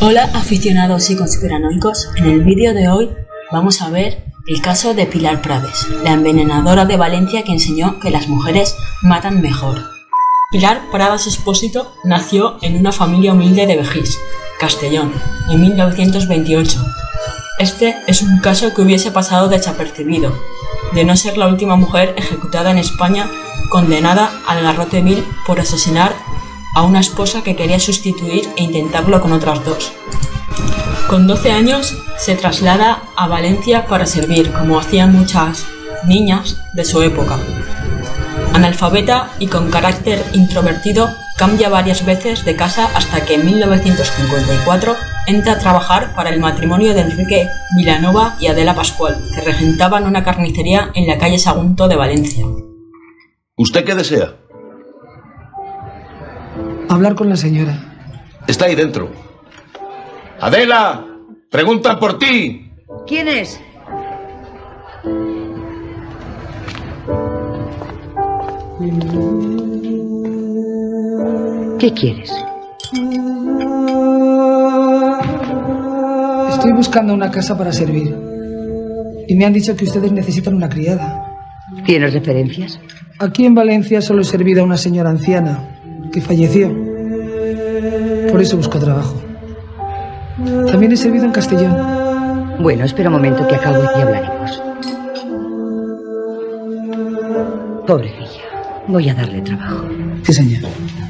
Hola aficionados y conspiranoicos, en el vídeo de hoy vamos a ver el caso de Pilar Prades, la envenenadora de Valencia que enseñó que las mujeres matan mejor. Pilar Prades Expósito nació en una familia humilde de Begís, Castellón, en 1928. Este es un caso que hubiese pasado desapercibido, de no ser la última mujer ejecutada en España condenada al garrote vil por asesinar a una esposa que quería sustituir e intentarlo con otras dos. Con 12 años se traslada a Valencia para servir, como hacían muchas niñas de su época. Analfabeta y con carácter introvertido, cambia varias veces de casa hasta que en 1954 entra a trabajar para el matrimonio de Enrique Vilanova y Adela Pascual, que regentaban una carnicería en la calle Sagunto de Valencia. ¿Usted qué desea? Hablar con la señora. Está ahí dentro. ¡Adela! ¡Preguntan por ti! ¿Quién es? ¿Qué quieres? Estoy buscando una casa para servir. Y me han dicho que ustedes necesitan una criada. ¿Tienes referencias? Aquí en Valencia solo he servido a una señora anciana que falleció. Por eso busco trabajo. También he servido en Castellón. Bueno, espera un momento que acabo y hablaremos. Pobrecilla, voy a darle trabajo. Sí, señor.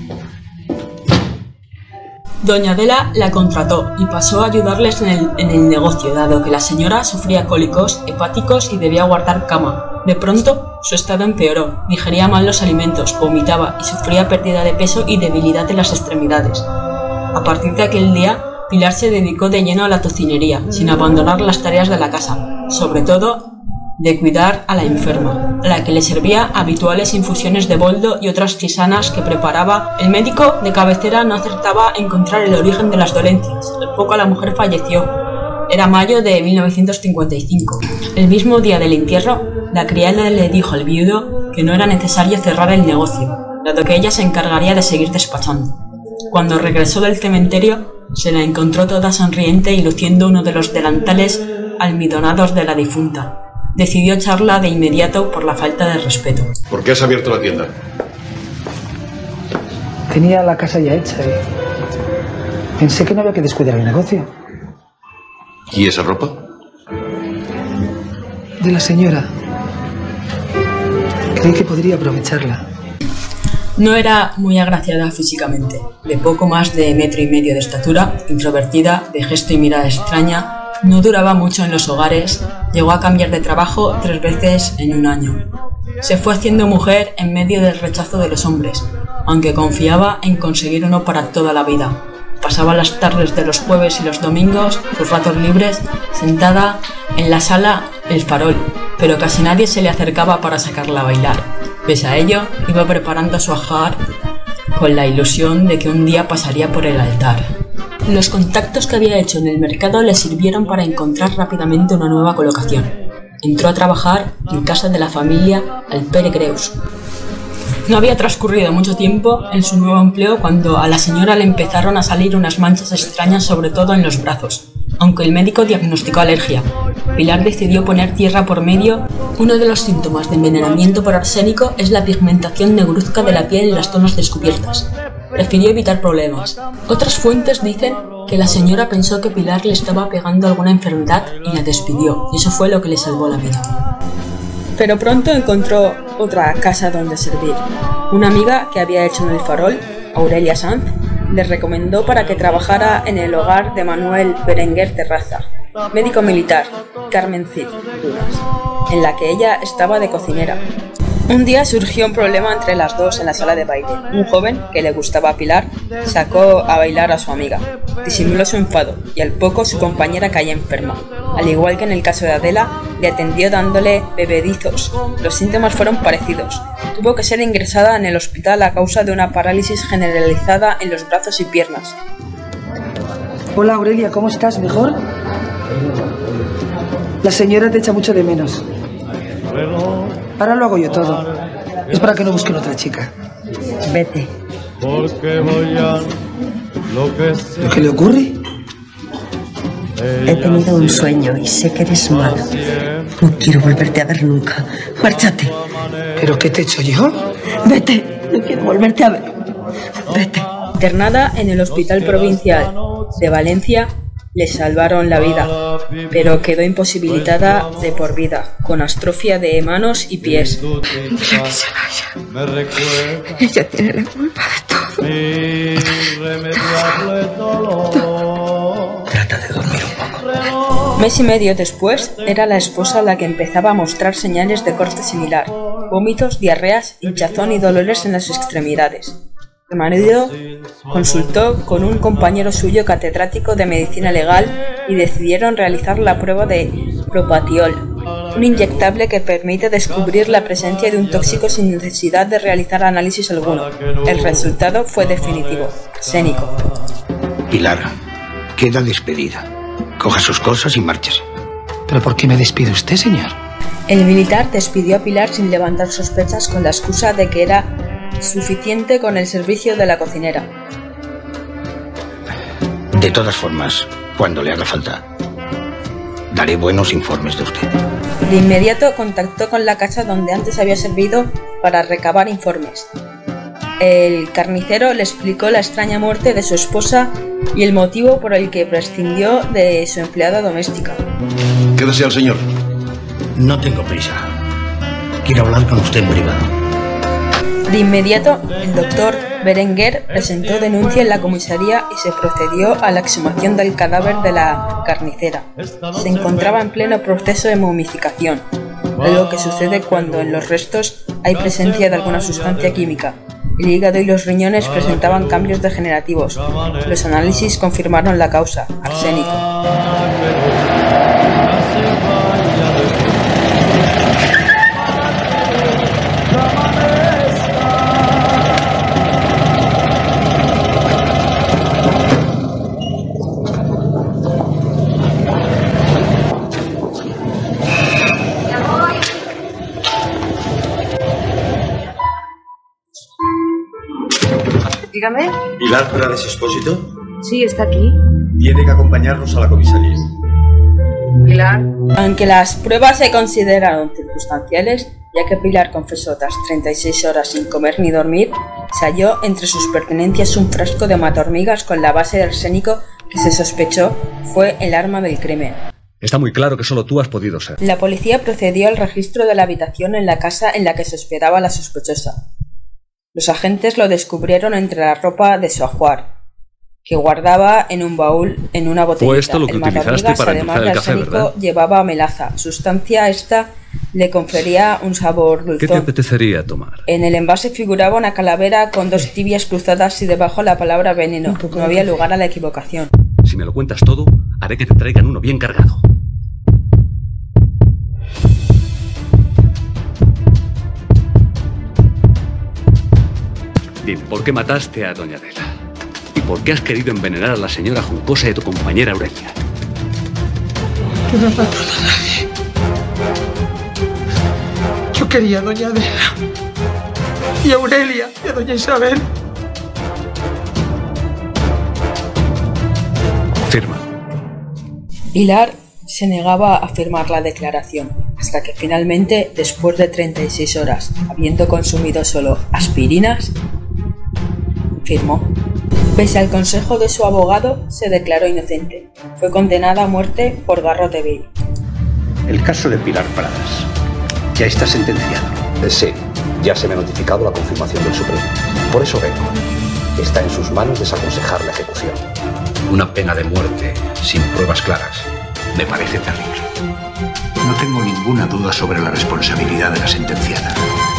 Doña Adela la contrató y pasó a ayudarles en el negocio, dado que la señora sufría cólicos hepáticos y debía guardar cama. De pronto, su estado empeoró, digería mal los alimentos, vomitaba y sufría pérdida de peso y debilidad en las extremidades. A partir de aquel día, Pilar se dedicó de lleno a la tocinería, sin abandonar las tareas de la casa, sobre todo de cuidar a la enferma, a la que le servía habituales infusiones de boldo y otras tisanas que preparaba. El médico de cabecera no acertaba a encontrar el origen de las dolencias. Al poco la mujer falleció. Era mayo de 1955. El mismo día del entierro, la criada le dijo al viudo que no era necesario cerrar el negocio, dado que ella se encargaría de seguir despachando. Cuando regresó del cementerio, se la encontró toda sonriente y luciendo uno de los delantales almidonados de la difunta. Decidió echarla de inmediato por la falta de respeto. ¿Por qué has abierto la tienda? Tenía la casa ya hecha y pensé que no había que descuidar el negocio. ¿Y esa ropa? De la señora. Creí que podría aprovecharla. No era muy agraciada físicamente, de poco más de 1,5 metros de estatura, introvertida, de gesto y mirada extraña. No duraba mucho en los hogares, llegó a cambiar de trabajo 3 veces en un año. Se fue haciendo mujer en medio del rechazo de los hombres, aunque confiaba en conseguir uno para toda la vida. Pasaba las tardes de los jueves y los domingos, sus ratos libres, sentada en la sala El Farol, pero casi nadie se le acercaba para sacarla a bailar. Pese a ello, iba preparando su ajar con la ilusión de que un día pasaría por el altar. Los contactos que había hecho en el mercado le sirvieron para encontrar rápidamente una nueva colocación. Entró a trabajar en casa de la familia Alpere Creus. No había transcurrido mucho tiempo en su nuevo empleo cuando a la señora le empezaron a salir unas manchas extrañas, sobre todo en los brazos. Aunque el médico diagnosticó alergia, Pilar decidió poner tierra por medio. Uno de los síntomas de envenenamiento por arsénico es la pigmentación negruzca de la piel en las zonas descubiertas. Prefirió evitar problemas. Otras fuentes dicen que la señora pensó que Pilar le estaba pegando alguna enfermedad y la despidió, y eso fue lo que le salvó la vida. Pero pronto encontró otra casa donde servir. Una amiga que había hecho en El Farol, Aurelia Sanz, le recomendó para que trabajara en el hogar de Manuel Berenguer Terraza, médico militar, Carmen Cid Dunas, en la que ella estaba de cocinera. Un día surgió un problema entre las dos en la sala de baile. Un joven, que le gustaba a Pilar, sacó a bailar a su amiga. Disimuló su enfado y al poco su compañera cayó enferma. Al igual que en el caso de Adela, le atendió dándole bebedizos. Los síntomas fueron parecidos. Tuvo que ser ingresada en el hospital a causa de una parálisis generalizada en los brazos y piernas. Hola Aurelia, ¿cómo estás? ¿Mejor? La señora te echa mucho de menos. Ahora lo hago yo todo. Es para que no busquen otra chica. Vete. ¿Lo que le ocurre? He tenido un sueño y sé que eres malo. No quiero volverte a ver nunca. Márchate. ¿Pero qué te he hecho yo? Vete. No quiero volverte a ver. Vete. Internada en el Hospital Provincial de Valencia, le salvaron la vida, pero quedó imposibilitada de por vida, con atrofia de manos y pies. Dile que se vaya. Ella tiene la culpa de todo. Trata de dormir un poco. Mes y medio después, era la esposa la que empezaba a mostrar señales de corte similar: vómitos, diarreas, hinchazón y dolores en las extremidades. El marido consultó con un compañero suyo catedrático de medicina legal y decidieron realizar la prueba de propatiol, un inyectable que permite descubrir la presencia de un tóxico sin necesidad de realizar análisis alguno. El resultado fue definitivo: arsénico. Pilar, queda despedida. Coja sus cosas y márchese. ¿Pero por qué me despide usted, señor? El militar despidió a Pilar sin levantar sospechas con la excusa de que era suficiente con el servicio de la cocinera. De todas formas, cuando le haga falta, daré buenos informes de usted. De inmediato contactó con la casa donde antes había servido para recabar informes. El carnicero le explicó la extraña muerte de su esposa y el motivo por el que prescindió de su empleada doméstica. ¿Qué desea el señor? No tengo prisa. Quiero hablar con usted en privado. De inmediato, el doctor Berenguer presentó denuncia en la comisaría y se procedió a la exhumación del cadáver de la carnicera. Se encontraba en pleno proceso de momificación, algo que sucede cuando en los restos hay presencia de alguna sustancia química. El hígado y los riñones presentaban cambios degenerativos. Los análisis confirmaron la causa: arsénico. Dígame. ¿Pilar Prades Expósito? Sí, está aquí. Tiene que acompañarnos a la comisaría. Pilar. Aunque las pruebas se consideraron circunstanciales, ya que Pilar confesó tras 36 horas sin comer ni dormir, se halló entre sus pertenencias un frasco de mata-hormigas con la base de arsénico que se sospechó fue el arma del crimen. Está muy claro que solo tú has podido ser. La policía procedió al registro de la habitación en la casa en la que se hospedaba la sospechosa. Los agentes lo descubrieron entre la ropa de su ajuar, que guardaba en un baúl en una botellita. Fue esto lo que el utilizaste para además endulzar de el café, arsénico, ¿verdad? llevaba melaza. Sustancia esta le confería un sabor dulzón. ¿Qué te apetecería tomar? En el envase figuraba una calavera con dos tibias cruzadas y debajo la palabra veneno. No había lugar a la equivocación. Si me lo cuentas todo, haré que te traigan uno bien cargado. Dime, ¿por qué mataste a doña Adela? ¿Y por qué has querido envenenar a la señora Juncosa y a tu compañera Aurelia? Yo no he matado a nadie. Yo quería a doña Adela y a Aurelia y a doña Isabel. Firma. Pilar se negaba a firmar la declaración, hasta que finalmente, después de 36 horas, habiendo consumido solo aspirinas, firmó. Pese al consejo de su abogado, se declaró inocente. Fue condenada a muerte por garrote vil. El caso de Pilar Prades ya está sentenciado. Sí, ya se me ha notificado la confirmación del Supremo. Por eso vengo. Está en sus manos desaconsejar la ejecución. Una pena de muerte sin pruebas claras me parece terrible. No tengo ninguna duda sobre la responsabilidad de la sentenciada.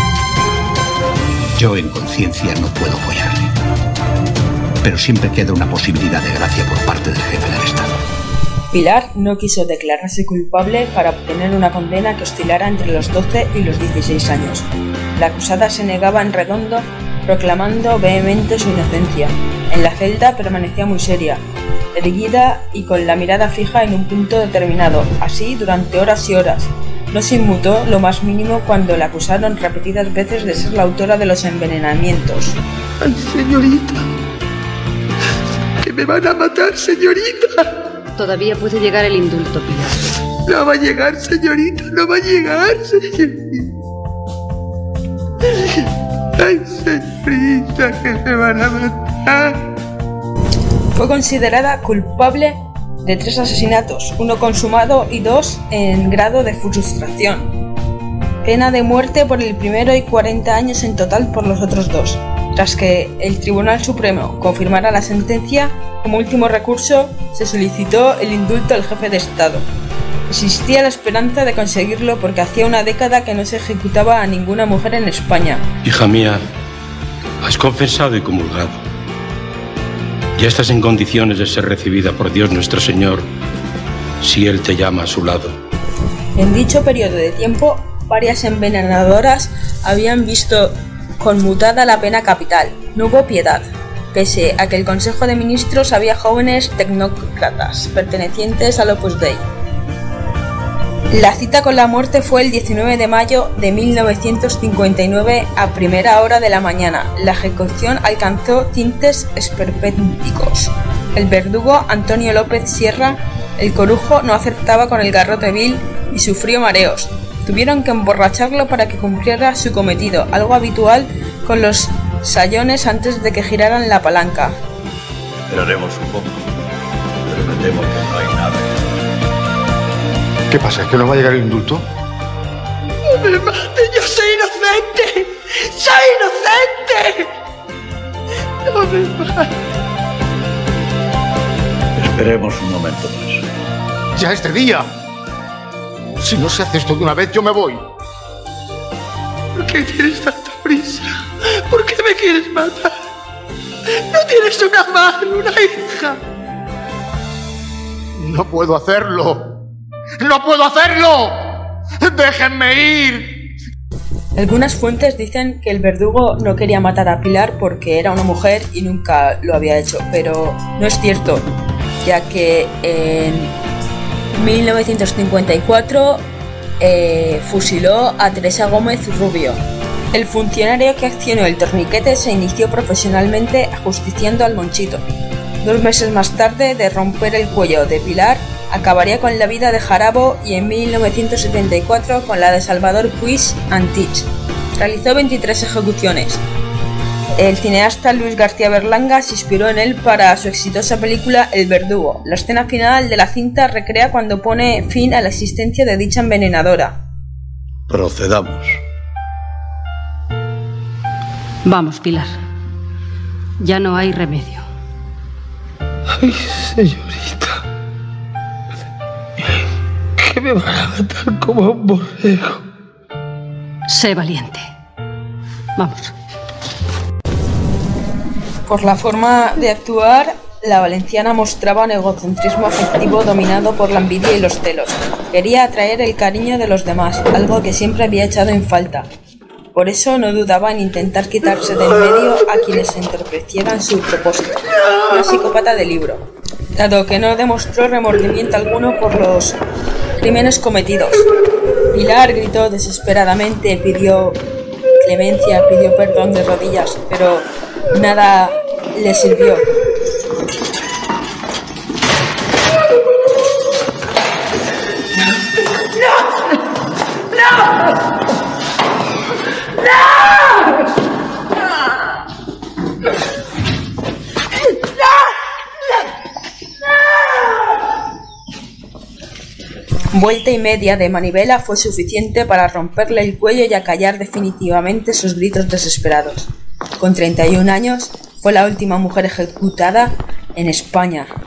Yo en conciencia no puedo apoyarle. Pero siempre queda una posibilidad de gracia por parte del jefe del Estado. Pilar no quiso declararse culpable para obtener una condena que oscilara entre los 12 y los 16 años. La acusada se negaba en redondo, proclamando vehemente su inocencia. En la celda permanecía muy seria, erguida y con la mirada fija en un punto determinado, así durante horas y horas. No se inmutó lo más mínimo cuando la acusaron repetidas veces de ser la autora de los envenenamientos. ¡Ay, señorita! ¡Que me van a matar, señorita! Todavía puede llegar el indulto, Pilar. No va a llegar, señorita, no va a llegar, señorita. Ay, señorita, que me van a matar. Fue considerada culpable de 3 asesinatos, 1 consumado y 2 en grado de frustración. Pena de muerte por el primero y 40 años en total por los otros 2. Tras que el Tribunal Supremo confirmara la sentencia, como último recurso se solicitó el indulto al jefe de Estado. Existía la esperanza de conseguirlo porque hacía una década que no se ejecutaba a ninguna mujer en España. Hija mía, has confesado y comulgado. Ya estás en condiciones de ser recibida por Dios nuestro Señor, si Él te llama a su lado. En dicho periodo de tiempo, varias envenenadoras habían visto conmutada la pena capital. No hubo piedad, pese a que el Consejo de Ministros había jóvenes tecnócratas pertenecientes al Opus Dei. La cita con la muerte fue el 19 de mayo de 1959 a primera hora de la mañana. La ejecución alcanzó tintes esperpénticos. El verdugo Antonio López Sierra, el corujo, no acertaba con el garrote vil y sufrió mareos. Tuvieron que emborracharlo para que cumpliera su cometido, algo habitual con los sayones antes de que giraran la palanca. Esperaremos un poco, pero me temo que no hay nada. ¿Qué pasa? ¿Es que no va a llegar el indulto? ¡No me mate! ¡Yo soy inocente! ¡Soy inocente! ¡No me mate! Esperemos un momento más. ¡Ya este día! Si no se hace esto de una vez, yo me voy. ¿Por qué tienes tanta prisa? ¿Por qué me quieres matar? ¿No tienes una madre, una hija? No puedo hacerlo. ¡No puedo hacerlo! ¡Déjenme ir! Algunas fuentes dicen que el verdugo no quería matar a Pilar porque era una mujer y nunca lo había hecho, pero no es cierto, ya que en 1954 fusiló a Teresa Gómez Rubio. El funcionario que accionó el torniquete se inició profesionalmente ajusticiando al Monchito. 2 meses más tarde de romper el cuello de Pilar, acabaría con la vida de Jarabo y en 1974 con la de Salvador Puig Antich. Realizó 23 ejecuciones. El cineasta Luis García Berlanga se inspiró en él para su exitosa película El Verdugo. La escena final de la cinta recrea cuando pone fin a la existencia de dicha envenenadora. Procedamos. Vamos, Pilar. Ya no hay remedio. Ay, señorita. Que me van a matar como a un borrego. Sé valiente. Vamos. Por la forma de actuar, la valenciana mostraba un egocentrismo afectivo dominado por la envidia y los celos. Quería atraer el cariño de los demás, algo que siempre había echado en falta. Por eso no dudaba en intentar quitarse del medio a quienes entorpecieran su propósito. Una psicópata de libro, dado que no demostró remordimiento alguno por los crímenes cometidos. Pilar gritó desesperadamente, pidió clemencia, pidió perdón de rodillas, pero nada le sirvió. Vuelta y media de manivela fue suficiente para romperle el cuello y acallar definitivamente sus gritos desesperados. Con 31 años, fue la última mujer ejecutada en España.